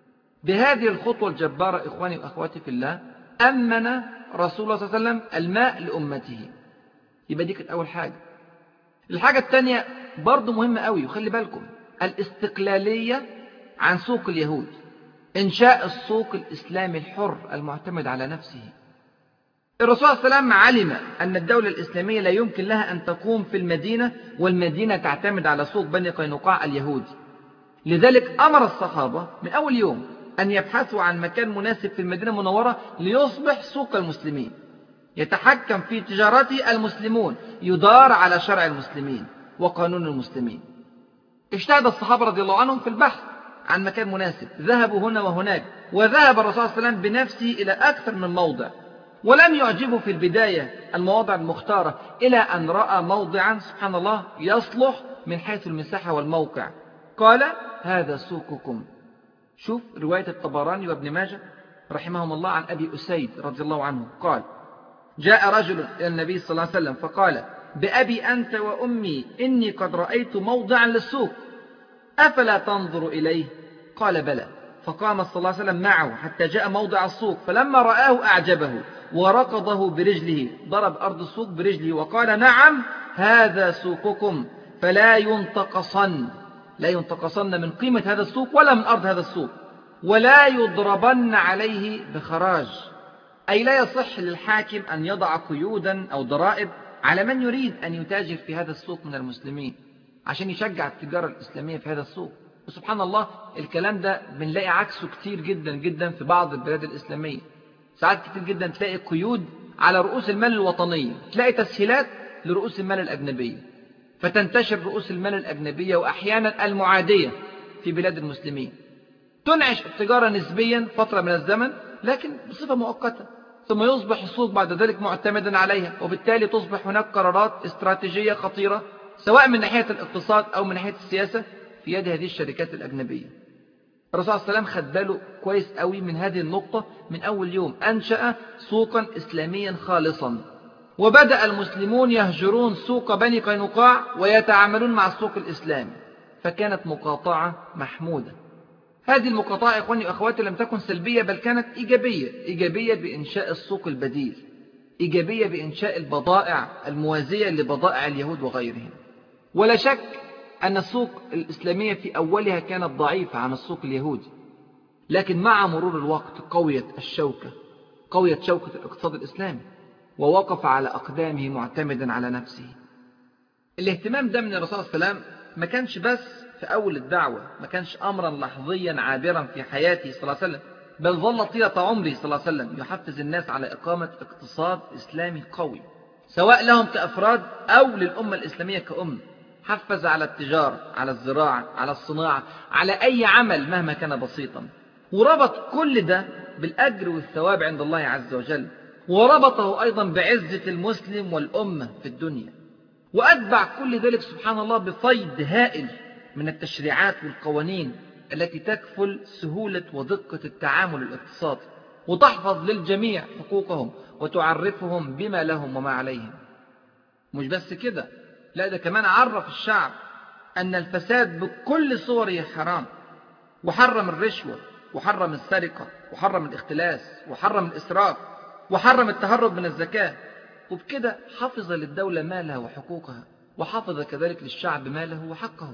بهذه الخطوة الجبارة إخواني وأخواتي في الله أمن رسول الله صلى الله عليه وسلم الماء لأمته. يبقى دي كانت أول حاجة. الحاجة الثانية برضو مهمة قوي، وخلي بالكم، الاستقلالية عن سوق اليهود، إنشاء السوق الإسلامي الحر المعتمد على نفسه. الرسول صلى الله عليه وسلم علم أن الدولة الإسلامية لا يمكن لها أن تقوم في المدينة والمدينة تعتمد على سوق بني قينقاع اليهودي. لذلك أمر الصحابة من أول يوم أن يبحثوا عن مكان مناسب في المدينة المنورة ليصبح سوق المسلمين، يتحكم في تجارته المسلمون، يدار على شرع المسلمين وقانون المسلمين. اجتهد الصحابة رضي الله عنهم في البحث عن مكان مناسب، ذهبوا هنا وهناك، وذهب الرسول صلى الله عليه وسلم بنفسه إلى أكثر من موضع، ولم يعجبه في البداية المواضع المختارة، إلى أن رأى موضعا سبحان الله يصلح من حيث المساحة والموقع. قال هذا سوقكم. شوف رواية الطبراني وابن ماجه رحمهم الله عن أبي أسيد رضي الله عنه قال جاء رجل إلى النبي صلى الله عليه وسلم فقال بأبي أنت وأمي إني قد رأيت موضعا للسوق أفلا تنظر إليه؟ قال بلى. فقام صلى الله عليه وسلم معه حتى جاء موضع السوق، فلما رآه أعجبه وركضه برجله، ضرب أرض السوق برجله وقال نعم هذا سوقكم فلا ينتقصن، لا ينتقصن من قيمة هذا السوق ولا من أرض هذا السوق، ولا يضربن عليه بخراج، أي لا يصح للحاكم أن يضع قيودا أو ضرائب على من يريد أن يتاجر في هذا السوق من المسلمين عشان يشجع التجارة الإسلامية في هذا السوق. وسبحان الله الكلام ده بنلاقي عكسه كتير جدا جدا في بعض البلاد الإسلامية. ساعات كتير جدا تلاقي قيود على رؤوس المال الوطنية، تلاقي تسهيلات لرؤوس المال الأجنبية، فتنتشر رؤوس المال الأجنبية وأحيانا المعادية في بلاد المسلمين، تنعش التجارة نسبيا فترة من الزمن لكن بصفة مؤقتة، ثم يصبح السوق بعد ذلك معتمدا عليها، وبالتالي تصبح هناك قرارات استراتيجية خطيرة سواء من ناحية الاقتصاد أو من ناحية السياسة في يد هذه الشركات الأجنبية. الرسول صلى الله عليه وسلم خد باله كويس قوي من هذه النقطة من أول يوم، أنشأ سوقا إسلاميا خالصا، وبدأ المسلمون يهجرون سوق بني قينقاع ويتعاملون مع السوق الإسلامي، فكانت مقاطعة محمودة. هذه المقاطعة يا إخواني وأخواتي لم تكن سلبية بل كانت إيجابية، إيجابية بإنشاء السوق البديل، إيجابية بإنشاء البضائع الموازية لبضائع اليهود وغيرهم. ولا شك أن السوق الإسلامية في أولها كانت ضعيفة عن السوق اليهودي، لكن مع مرور الوقت قويت الشوكة، قويت شوكة الاقتصاد الإسلامي، ووقف على أقدامه معتمدا على نفسه. الاهتمام ده من الرسول صلى الله عليه وسلم ما كانش بس في أول الدعوة، ما كانش أمرا لحظيا عابرا في حياته صلى الله عليه وسلم، بل ظل طيلة عمره صلى الله عليه وسلم يحفز الناس على إقامة اقتصاد إسلامي قوي، سواء لهم كأفراد أو للأمة الإسلامية كأمة. حفز على التجارة، على الزراعة، على الصناعة، على أي عمل مهما كان بسيطا، وربط كل ده بالأجر والثواب عند الله عز وجل، وربطه أيضا بعزة المسلم والأمة في الدنيا، وأتبع كل ذلك سبحان الله بفيض هائل من التشريعات والقوانين التي تكفل سهولة ودقة التعامل الاقتصادي، وتحفظ للجميع حقوقهم وتعرفهم بما لهم وما عليهم. مش بس كده، لا ده كمان عرف الشعب أن الفساد بكل صوره حرام، وحرم الرشوة، وحرم السرقة، وحرم الاختلاس، وحرم الإسراف، وحرم التهرب من الزكاة. وبكده حفظ للدولة مالها وحقوقها، وحفظ كذلك للشعب ماله وحقه،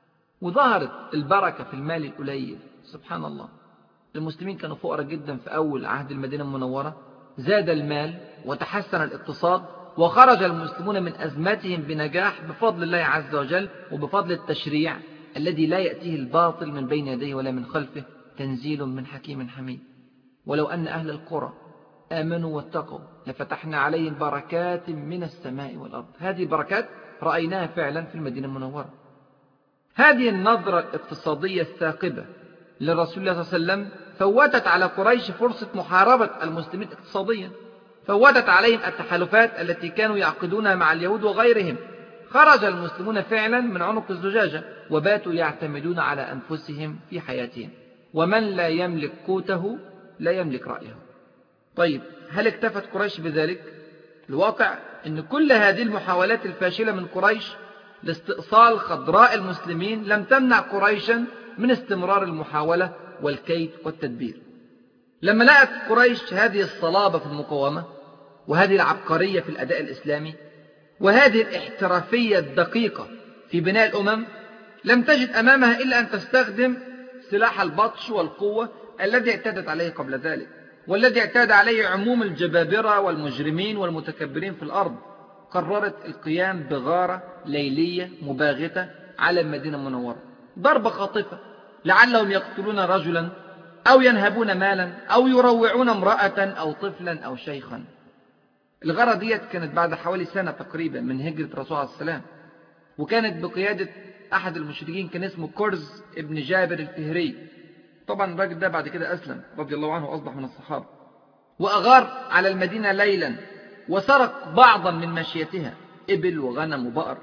وظهرت البركة في المال القليل. سبحان الله، المسلمين كانوا فقراء جدا في أول عهد المدينة المنورة، زاد المال وتحسن الاقتصاد، وخرج المسلمون من أزماتهم بنجاح بفضل الله عز وجل، وبفضل التشريع الذي لا يأتيه الباطل من بين يديه ولا من خلفه، تنزيل من حكيم حميد. ولو أن أهل القرى آمنوا واتقوا لفتحنا عليهم بركات من السماء والأرض. هذه البركات رأيناها فعلا في المدينة المنورة. هذه النظرة الاقتصادية الثاقبة للرسول الله صلى الله عليه وسلم فوتت على قريش فرصة محاربة المسلمين اقتصاديا، فوتت عليهم التحالفات التي كانوا يعقدونها مع اليهود وغيرهم. خرج المسلمون فعلا من عنق الزجاجة، وباتوا يعتمدون على أنفسهم في حياتهم، ومن لا يملك قوته لا يملك رأيه. طيب هل اكتفت قريش بذلك؟ الواقع أن كل هذه المحاولات الفاشلة من قريش لاستئصال خضراء المسلمين لم تمنع قريشا من استمرار المحاولة والكيد والتدبير. لما لقت قريش هذه الصلابة في المقاومة، وهذه العبقرية في الأداء الإسلامي، وهذه الاحترافية الدقيقة في بناء الأمم، لم تجد أمامها إلا أن تستخدم سلاح البطش والقوة الذي اعتادت عليه قبل ذلك، والذي اعتاد عليه عموم الجبابرة والمجرمين والمتكبرين في الأرض. قررت القيام بغارة ليلية مباغتة على المدينة المنورة، ضربة خاطفة، لعلهم يقتلون رجلا أو ينهبون مالا أو يروعون امرأة أو طفلا أو شيخا. الغارة ديت كانت بعد حوالي سنة تقريبا من هجرة الرسول عليه السلام، وكانت بقيادة أحد المشركين كان اسمه كرز ابن جابر الفهري. طبعا الراجل ده بعد كده أسلم رضي الله عنه وأصبح من الصحابة، وأغار على المدينة ليلا وسرق بعضا من ماشيتها، إبل وغنم وبقر،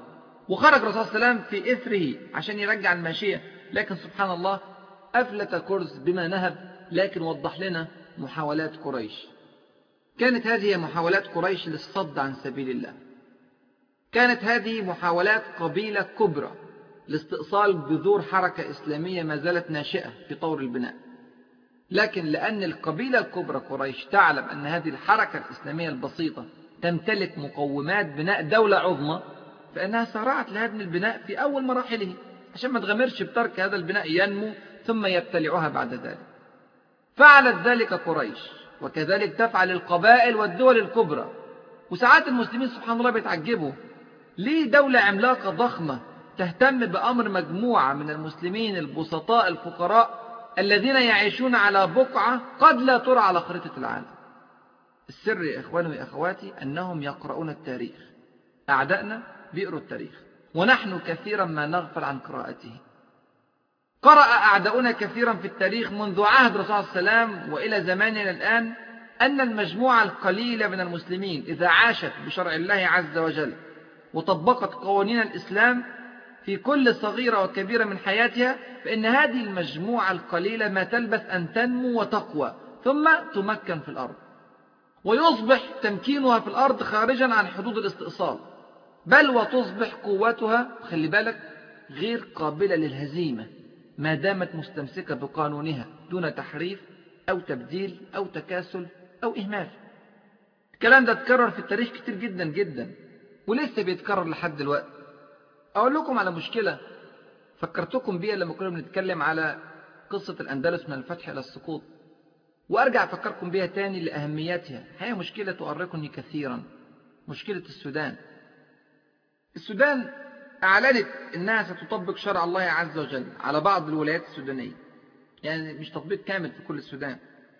وخرج الرسول صلى الله عليه وسلم في إثره عشان يرجع الماشية، لكن سبحان الله أفلت كرز بما نهب، لكن وضح لنا محاولات قريش. كانت هذه محاولات قريش للصد عن سبيل الله، كانت هذه محاولات قبيلة كبرى لاستئصال بذور حركة إسلامية ما زالت ناشئة في طور البناء. لكن لأن القبيلة الكبرى قريش تعلم أن هذه الحركة الإسلامية البسيطة تمتلك مقومات بناء دولة عظمى، فإنها سارعت لهدم البناء في أول مراحله عشان ما تغامرش بترك هذا البناء ينمو ثم يبتلعها بعد ذلك. فعلت ذلك قريش، وكذلك تفعل القبائل والدول الكبرى. وساعات المسلمين سبحان الله بيتعجبوا ليه دولة عملاقة ضخمة تهتم بأمر مجموعة من المسلمين البسطاء الفقراء الذين يعيشون على بقعة قد لا ترى على خريطة العالم. السر يا إخواني وأخواتي أنهم يقرؤون التاريخ. أعدائنا بيقروا التاريخ، ونحن كثيرا ما نغفل عن قراءته. قرأ أعداؤنا كثيرا في التاريخ منذ عهد الرسول صلى الله عليه وسلم وإلى زماننا الآن أن المجموعة القليلة من المسلمين إذا عاشت بشرع الله عز وجل وطبقت قوانين الإسلام في كل صغيرة وكبيرة من حياتها، فإن هذه المجموعة القليلة ما تلبث أن تنمو وتقوى ثم تمكن في الأرض، ويصبح تمكينها في الأرض خارجا عن حدود الاستئصال، بل وتصبح قوتها خلي بالك غير قابلة للهزيمة ما دامت مستمسكة بقانونها دون تحريف أو تبديل أو تكاسل أو إهمال. الكلام ده اتكرر في التاريخ كتير جدا جدا ولسه بيتكرر لحد دلوقتي. أقول لكم على مشكلة فكرتكم بيها لما كنا بنتكلم على قصة الأندلس من الفتح إلى السقوط، وأرجع أفكركم بيها تاني لأهميتها. هي مشكلة تؤرقني كثيرا، مشكلة السودان. السودان أعلنت أنها ستطبق شرع الله عز وجل على بعض الولايات السودانية، يعني مش تطبيق كامل في كل السودان،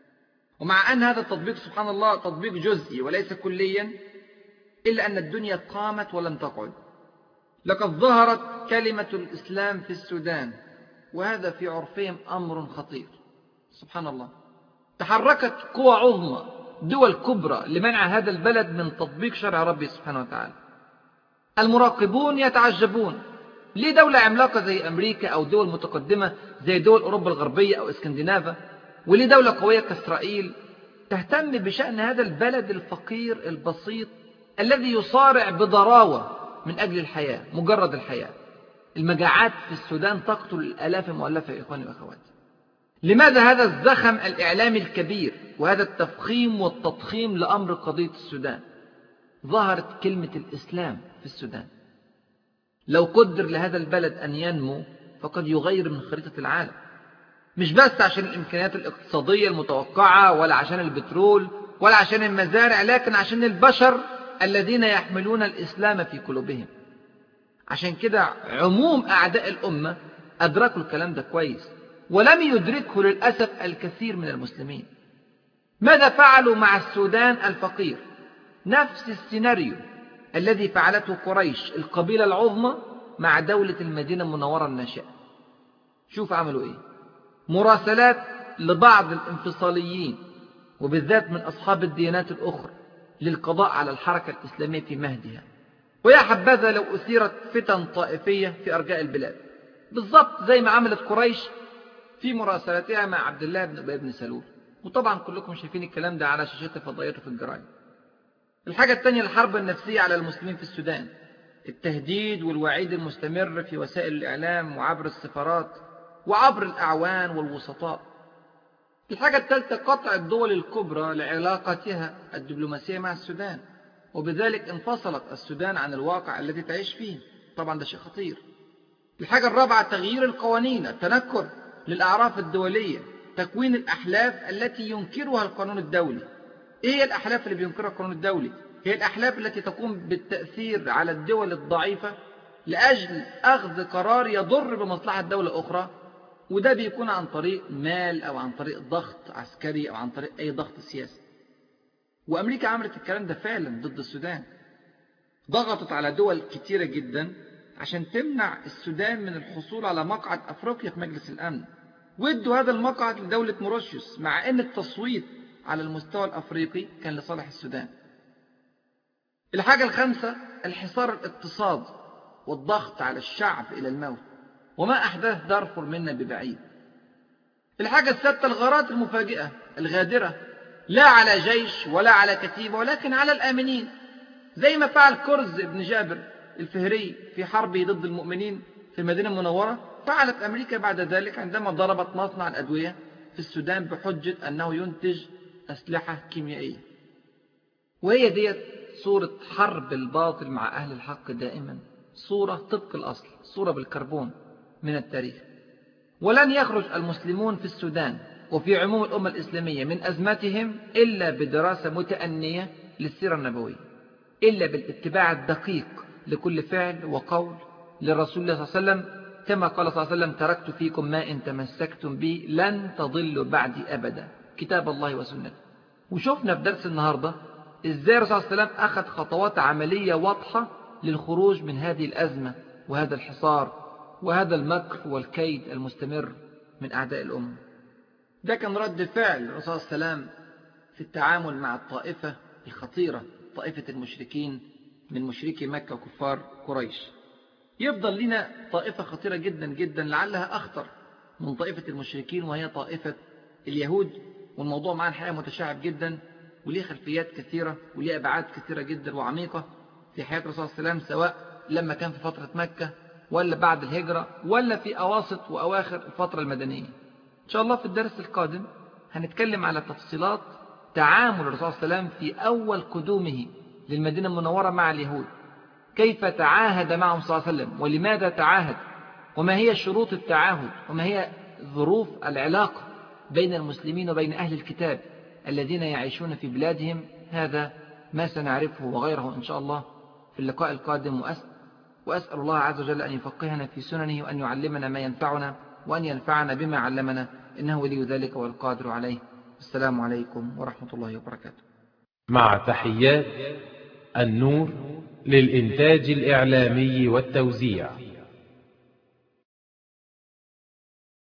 ومع أن هذا التطبيق سبحان الله تطبيق جزئي وليس كليا، إلا أن الدنيا قامت ولم تقعد. لقد ظهرت كلمة الإسلام في السودان، وهذا في عرفهم أمر خطير. سبحان الله تحركت قوى عظمى دول كبرى لمنع هذا البلد من تطبيق شرع ربي سبحانه وتعالى. المراقبون يتعجبون ليه دولة عملاقة زي أمريكا أو دول متقدمة زي دول أوروبا الغربية أو اسكندنافا، وليه دولة قوية كإسرائيل تهتم بشأن هذا البلد الفقير البسيط الذي يصارع بضراوة من أجل الحياة، مجرد الحياة. المجاعات في السودان تقتل الآلاف المؤلفة يا إخواني وأخواتي. لماذا هذا الزخم الإعلامي الكبير وهذا التفخيم والتضخيم لأمر قضية السودان؟ ظهرت كلمة الإسلام في السودان. لو قدر لهذا البلد أن ينمو فقد يغير من خريطة العالم، مش بس عشان الإمكانيات الاقتصادية المتوقعة ولا عشان البترول ولا عشان المزارع، لكن عشان البشر الذين يحملون الإسلام في قلوبهم. عشان كده عموم أعداء الأمة أدركوا الكلام ده كويس، ولم يدركه للأسف الكثير من المسلمين. ماذا فعلوا مع السودان الفقير؟ نفس السيناريو الذي فعلته قريش القبيلة العظمى مع دولة المدينة المنورة الناشئة. شوف عملوا إيه؟ مراسلات لبعض الانفصاليين وبالذات من أصحاب الديانات الأخرى للقضاء على الحركة الإسلامية في مهدها. ويا حبذا لو أثيرت فتن طائفية في أرجاء البلاد، بالضبط زي ما عملت قريش في مراسلتها مع عبد الله بن أبي بن سلول. وطبعا كلكم شايفين الكلام ده على شاشات فضائيته في الجرايد. الحاجة الثانية الحرب النفسية على المسلمين في السودان، التهديد والوعيد المستمر في وسائل الإعلام وعبر السفارات وعبر الأعوان والوسطاء. الحاجة الثالثة قطع الدول الكبرى لعلاقتها الدبلوماسية مع السودان، وبذلك انفصلت السودان عن الواقع الذي تعيش فيه. طبعا ده شيء خطير. الحاجة الرابعة تغيير القوانين، التنكر للأعراف الدولية، تكوين الأحلاف التي ينكرها القانون الدولي. إيه هي الأحلاف اللي بينكرها القانون الدولي؟ هي الأحلاف التي تقوم بالتأثير على الدول الضعيفة لأجل أخذ قرار يضر بمصلحة دولة أخرى، وده بيكون عن طريق مال أو عن طريق ضغط عسكري أو عن طريق أي ضغط سياسي. وأمريكا عملت الكلام ده فعلا ضد السودان، ضغطت على دول كتيرة جدا عشان تمنع السودان من الحصول على مقعد أفريقيا في مجلس الأمن، وادوا هذا المقعد لدولة موريشيوس، مع أن التصويت على المستوى الأفريقي كان لصالح السودان. الحاجة الخامسة الحصار الاقتصادي والضغط على الشعب إلى الموت، وما أحداث دارفور منا ببعيد. الحاجة السادسة الغارات المفاجئة الغادرة، لا على جيش ولا على كتيبة ولكن على الآمنين، زي ما فعل كرز بن جابر الفهري في حربه ضد المؤمنين في المدينة المنورة. فعلت أمريكا بعد ذلك عندما ضربت مصنع الأدوية في السودان بحجة أنه ينتج أسلحة كيميائية. وهي ديت صورة حرب الباطل مع أهل الحق دائما، صورة طبق الأصل، صورة بالكربون من التاريخ. ولن يخرج المسلمون في السودان وفي عموم الأمة الإسلامية من أزمتهم إلا بدراسة متأنية للسيرة النبوية، إلا بالاتباع الدقيق لكل فعل وقول للرسول الله صلى الله عليه وسلم، كما قال صلى الله عليه وسلم: تركت فيكم ما إن تمسكتم به لن تضلوا بعدي أبدا، كتاب الله وسنته. وشفنا في درس النهاردة إزاي الرسول صلى الله عليه وسلم أخذ خطوات عملية واضحة للخروج من هذه الأزمة وهذا الحصار وهذا المكر والكيد المستمر من أعداء الأمة. ده كان رد فعل الرسول صلى الله عليه وسلم في التعامل مع الطائفة الخطيرة، طائفة المشركين من مشركي مكة وكفار قريش. يفضل لنا طائفة خطيرة جدا جدا لعلها أخطر من طائفة المشركين، وهي طائفة اليهود. والموضوع معنا الحقيقة متشعب جدا وليه خلفيات كثيرة وليه أبعاد كثيرة جدا وعميقة في حياة الرسول صلى الله عليه وسلم، سواء لما كان في فترة مكة ولا بعد الهجرة ولا في أواسط وأواخر الفترة المدنية. إن شاء الله في الدرس القادم هنتكلم على تفصيلات تعامل الرسول صلى الله عليه وسلم في أول قدومه للمدينة المنورة مع اليهود، كيف تعاهد معهم صلى الله عليه وسلم ولماذا تعاهد، وما هي شروط التعاهد، وما هي ظروف العلاقة بين المسلمين وبين أهل الكتاب الذين يعيشون في بلادهم. هذا ما سنعرفه وغيره إن شاء الله في اللقاء القادم. وأسأل, وأسأل الله عز وجل أن يفقهنا في سننه وأن يعلمنا ما ينفعنا وأن ينفعنا بما علمنا، إنه ولي ذلك والقادر عليه. السلام عليكم ورحمة الله وبركاته. مع تحيات النور للإنتاج الإعلامي والتوزيع.